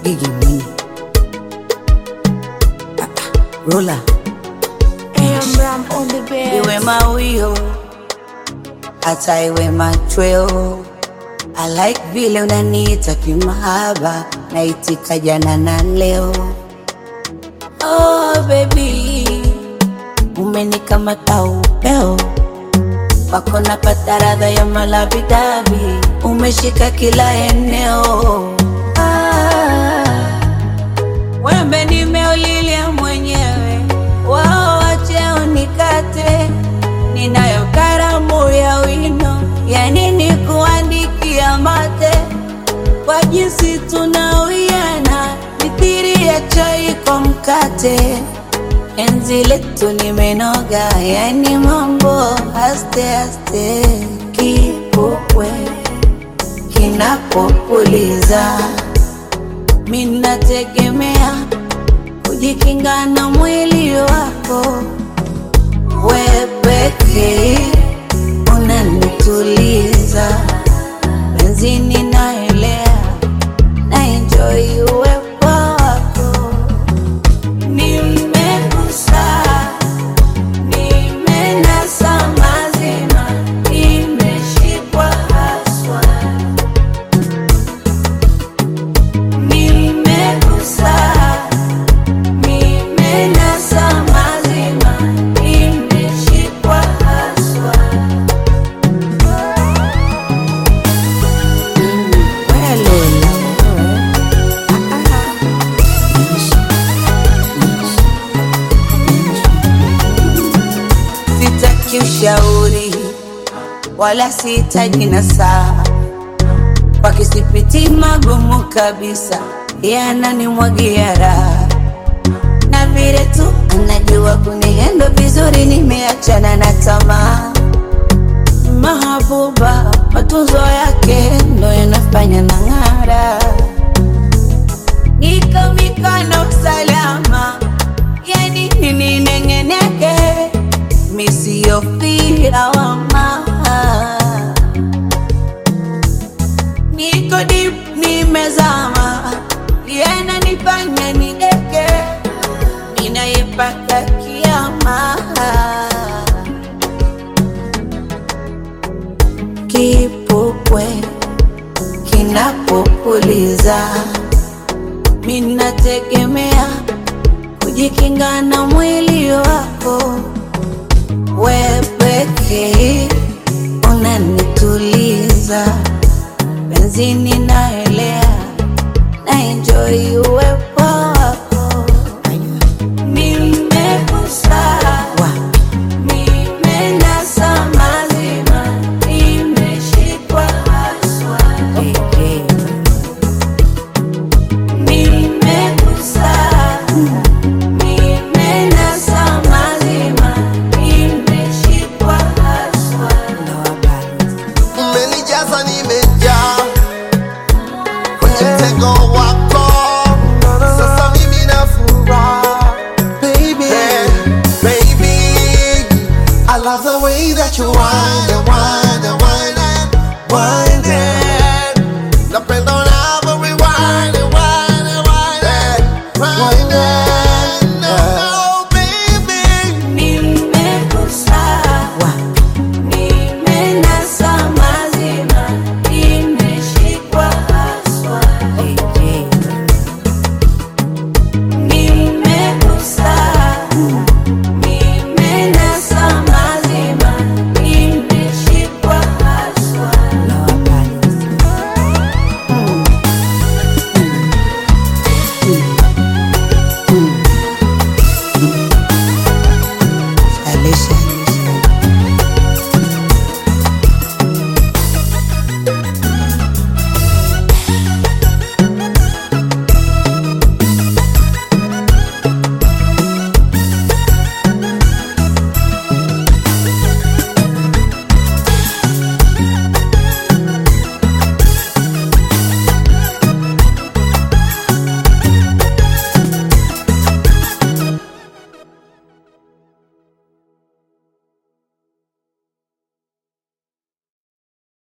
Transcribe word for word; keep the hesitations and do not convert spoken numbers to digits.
Iggy Mini ah, ah, Roller I'm Ram on the bed. iwe mawio hata iwe machweo. I like vile unaniita kimahaba, naitika jana na leo. Oh baby, umenikamata upeo wako, napata radha ya malavidavi, umeshika kila eneo. Ah, wembe nimeulilia mwenyewe, wao wache unikate, ninayo karamu ya wino, yani ni kuandikia mate. Kwa jinsi tunawiana, mithiri ya chai kwa mkate. Enzi letu nimenoga, yani mambo aste aste. Kipupwe kinapopuliza, mina tegemea kujikinga na mwili wako. We pekee unanituliza, benzini naelea, na enjoy uwepo wako. Nimegusa, nimenasa mazima, nimeshikwa haswa. Nimegusa, nimenasa mazima, nimeshikwa haswa. Sitaki ushauri wala sihitaji nasaha, wakisipiti magumu kabisa, yananimwagia raha. Na vile tu anajua kunihendo vizuri, nimeachana na tamaa. Mahabuba matunzo yake ndo yanafanya na ng'ara. Niko mikono salama, yani nini nengeneke, misiofia wama. Niko deep nimezama, yana nifanya nideke, ninaipaka kiama. Kipupwe kinapopuliza, mina tegemea kujikinga na mwili wako. We pekee unanituliza, benzini naelea, na enjoy uwepo